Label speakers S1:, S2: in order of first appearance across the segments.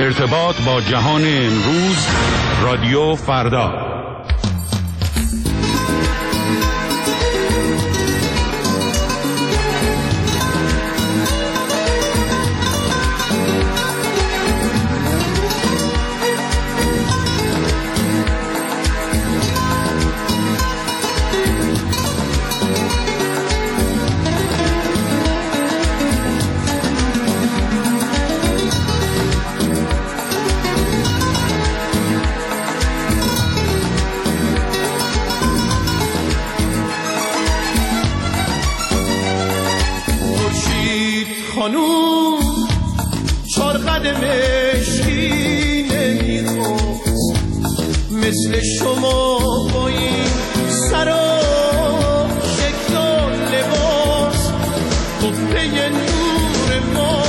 S1: ارتباط با جهان امروز، رادیو فردا.
S2: خانوم چار قدم مشکی نمیخواست مثل شما با این سر و شکل و لباس قبه نور ما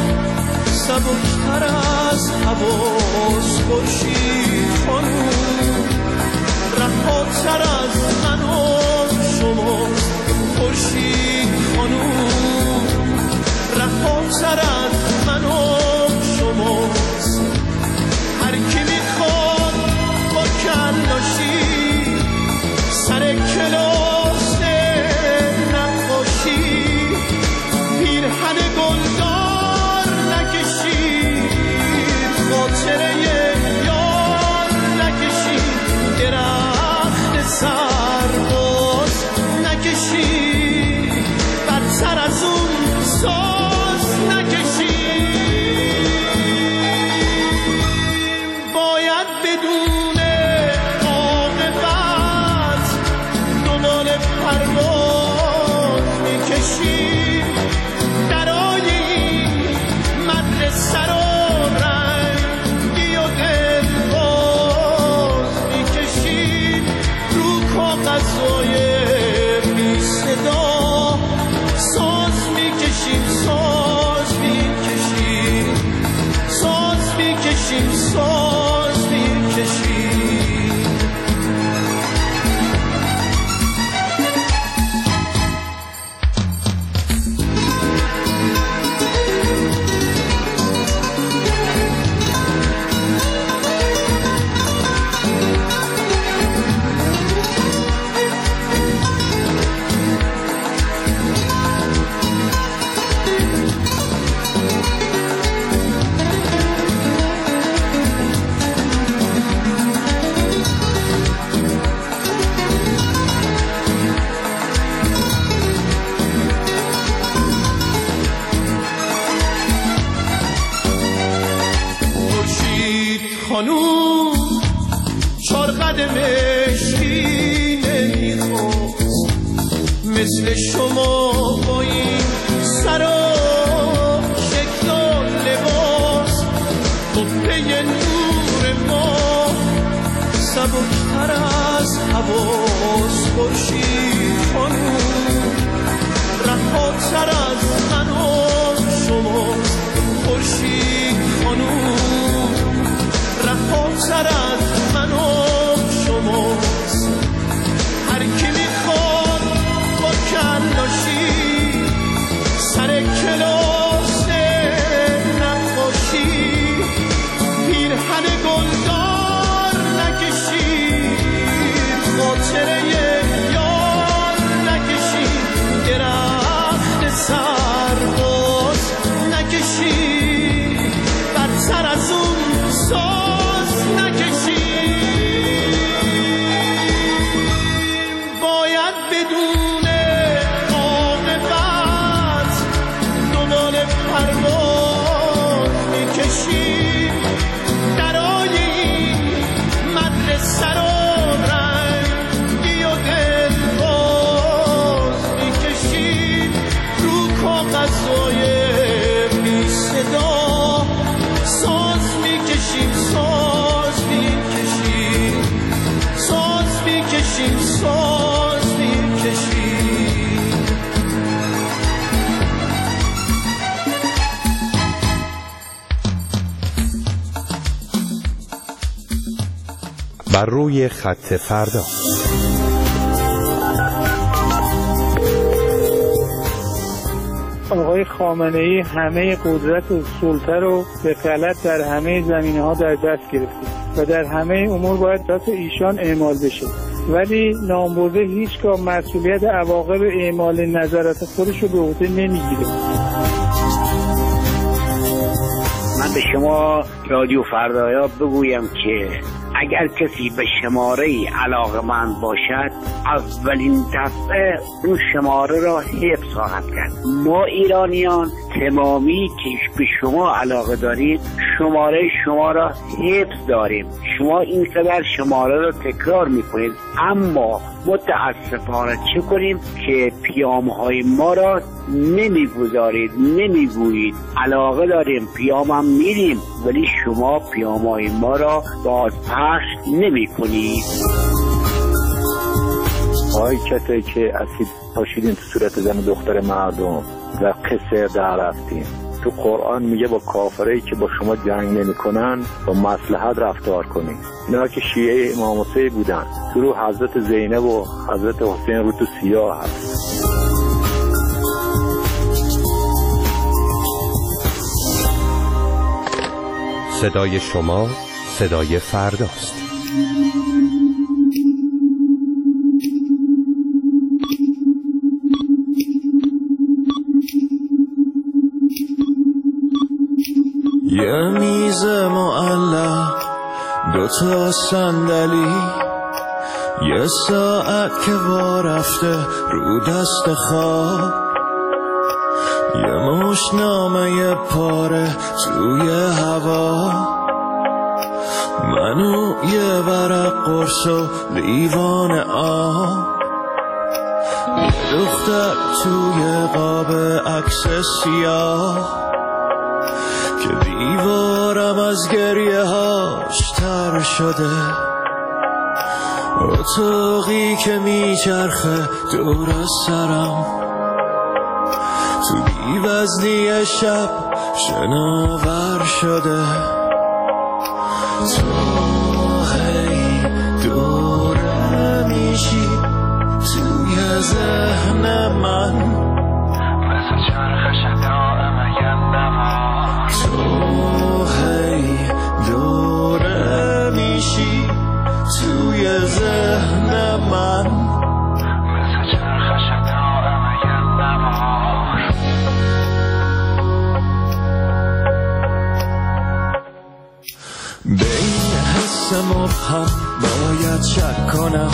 S2: سبکتر از حواس. خورشید خانوم رهاتر از من و شما. خورشید خانوم رهاتر از من و شماست. هر کی میخواد با کلاشی سر کلاس نقاشی پیرهن گلدار نکشید، خاطره یار نکشید، درخت سرباز نکشید، بدتر از اون ساز نکشید. باید بدون عاقبت دنبال پرواز میکشید. درای این مدرسه رو رنگی و دلباز میکشید. رو کاغذهای بی صدا ساز میکشیم، ساز میکشیم، ساز میکشیم، ساز میکشیم. خانوم چار قدم مشکی نمیخواست مثل شما با این سر و شکل و لباس. قبه نور ما سبکتر از حواس. خورشید خانوم رهاتر از من و شما. خورشید خانوم رهاتر از من و شماست. هر کی میخواد با کلاشی سر کلاس نقاشی پیرهن گلدار نکشید، خاطره یار نکشید، درخت سرباز نکشید، بدتر از اون ساز نکشید. باید بدون عاقبت دنبال پرواز میکشید. درای این مدرسه رو رنگی و دلباز میکشید. رو کاغذهای بی صدا ساز میکشیم، ساز میکشیم، ساز میکشیم، ساز میکشیم.
S3: بر روی خط فردا.
S4: آقای خامنه‌ای همه قدرت و سلطه رو به غلط در همه زمینه‌ها در دست گرفته و در همه امور باید دست ایشان اعمال بشه، ولی نامبرده هیچگاه مسئولیت عواقب اعمال نظرات خودش رو به عهده نمیگیره.
S5: من به شما رادیو فردایا بگویم که اگر کسی به شماره‌ای علاقه‌مند باشد اولین دفعه اون شماره را حفظ خواهد کرد. ما ایرانیان تمامی که به شما علاقه دارید شماره شما را حفظ داریم. شما این قدر شماره را تکرار میکنید، اما متاسفانه چه کنیم که پیام‌های ما را نمیگذارید، نمیگویید. علاقه داریم پیام هم میریم، ولی شما پیام‌های ما را بازپخش نمی‌کنید.
S6: آی کسایی که اسید پاشیدین تو صورت زن دختر مردم و قصه در رفتین، تو قرآن میگه با کافرایی که با شما جنگ نمی‌کنن با مصلحت رفتار کنید. اینا که شیعه امام حسین بودن، تو رو حضرت زینب و حضرت حسین رو تو سیاه هست.
S3: صدای شما صدای فرداست.
S2: یه میز معلق، دوتا صندلی، یه ساعت که وا رفته رو دست خواب، یه مشت نامه پاره توی هوا، منو یه ورق قرص و لیوان آب، یه دختر توی قاب عکس سیاه که دیوارم از گریه هاش تر شده، اتاقی که میچرخه دور سرم، تو بی‌وزنی شب شناور شده، تو هی دوره میشی توی ذهن من، مثل چرخش دائم یه نوا، تو هی دوره میشی توی ذهن من، مثل چرخش دائم یه نوار. به این حس مبهم باید شک کنم،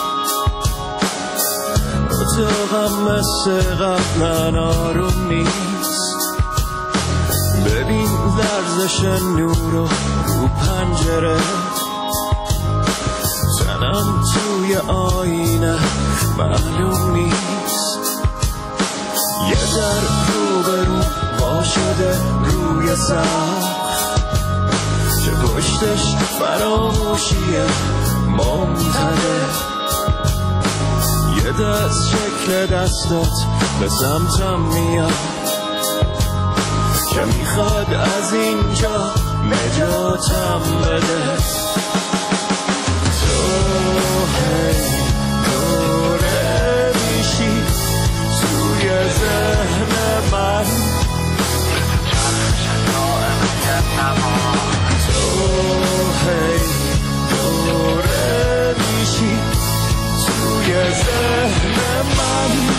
S2: اتاقم مثل قبلا آروم نیست، ببین لرزش نور رو پنجره، تنم توی آینه معلوم نیست، یه در روبرو با شده روی سقف که پشتش فراموشیه ممتده، یه دست شکل دستات به سمتم میاد که میخواد از اینجا نجاتم بده، تو هی دوره میشی توی ذهن من، تو هی دوره میشی توی ذهن من.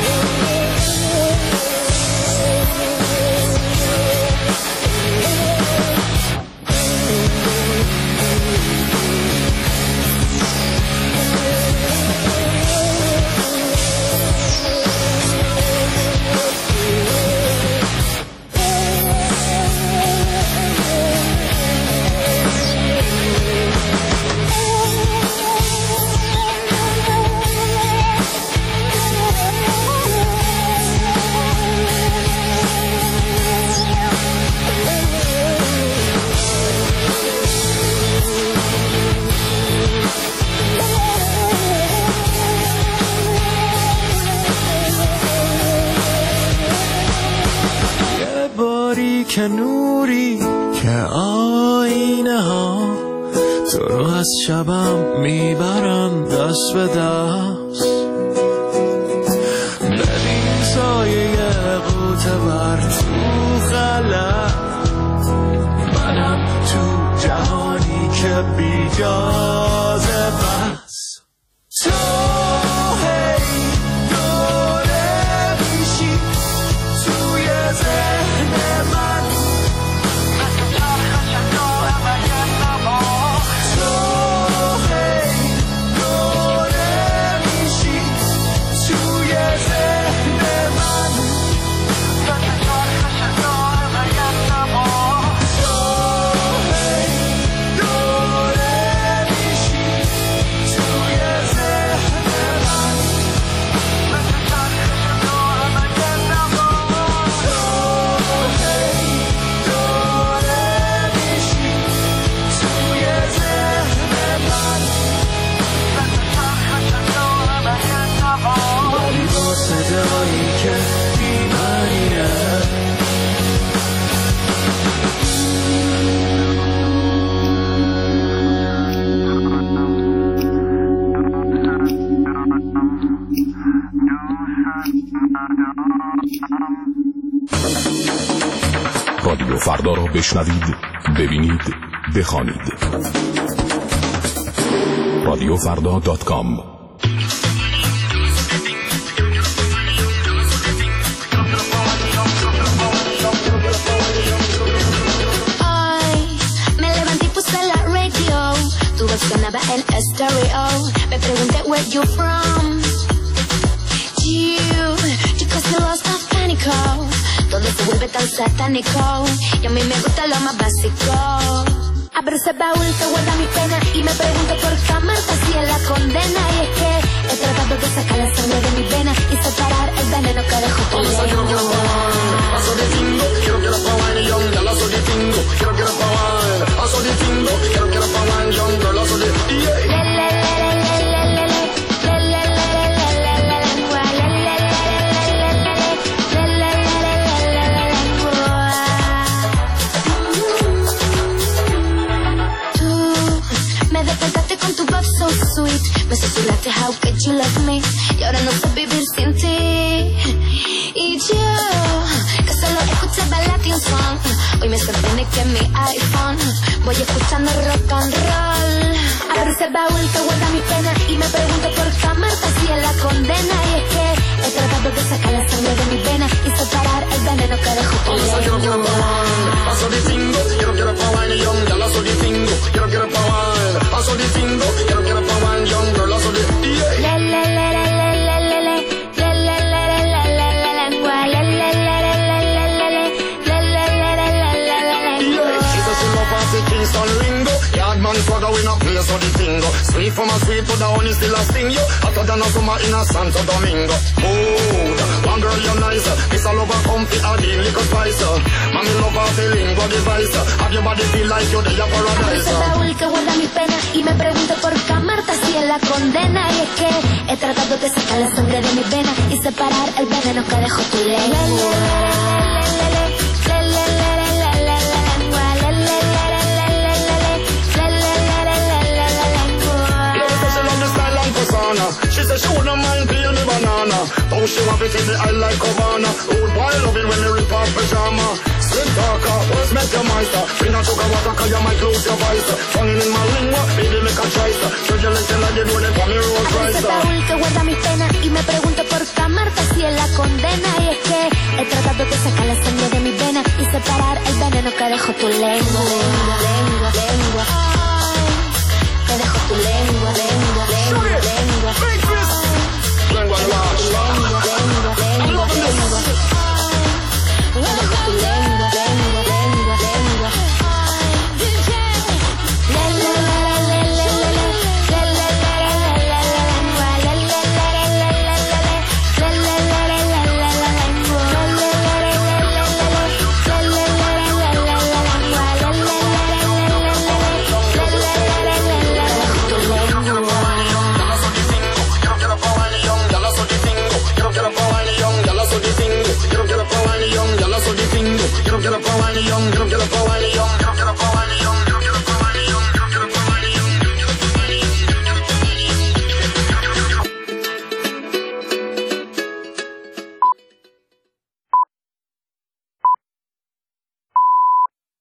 S2: که نوری که آینه ها تو رو از شبم میبرن دست به دست، ببین سایه قوت که بی جاذبه است. تو هی دوره میشی توی ذهن من، تو هی دوره میشی توی ذهن من، صدایی که بیماریه.
S7: رادیو فردا را بشنوید، ببینید، بخوانید. radiofrda.com.
S8: Sonaba en estéreo. Me pregunté where you from. You casi lost of pánico. Todo se vuelve tan satánico. Y a mí me gusta lo más básico. Abro ese baúl que guarda mi pena y me pregunto por qué amarte así es la condena. Y es que he tratado de sacar la sangre de mi vena y separar el veneno que dejó tu lengua. Me susurraste how could you love me y ahora no sé vivir sin ti. Y yo que solo escuchaba Latin song, hoy me sorprende que en mi iPhone voy escuchando rock and roll. Abro ese baúl que guarda mi pena y me pregunto por qué amarte así es la condena. Y es que he tratado de sacar la sangre de mi vena y separar el veneno que dejó tu lengua.
S9: Paso di tingo, quiero pa' wine young, ya la so di tingo, quiero pa' wine. Paso di tingo, quiero pa' wine young, girl, la so di swagger we not play so the tingo. Sweet from a sweet to the honey still a sting you. Hotter than a summer in a Santo Domingo. Oh, one girl you're nice. This all over comfy a deal liquor spice. Mami love her feeling body device. Have your body feel like you're the paradise.
S8: Ese baúl que guarda mi pena y me pregunto por qué amarte así es la condena. Y es que he tratado de sacar la sangre de mi vena y separar el veneno que dejó tu lengua.
S9: She said she wouldn't mind peel me banana. Oh, she want it in the eye like Havana. Old boy love it when me rip off pajama. Slim talker, what's make your master? Bring a sugar water cause you might lose your voice. Fanging in my lingua, baby make a choice. Should you listen like you do it for me road price.
S8: Ese baúl que guarda mi pena y me pregunto por qué amarte así es la condena. Y es que he tratado de sacar la sangre de mi vena y separar el veneno que dejó tu lengua. Lengua, lengua. Que dejó tu lengua, lengua, lengua, lengua.
S9: Lengua large.
S8: Lengua, lengua, lengua, lengua. Que dejó tu lengua, lengua, lengua, lengua.
S9: Get up, wine young.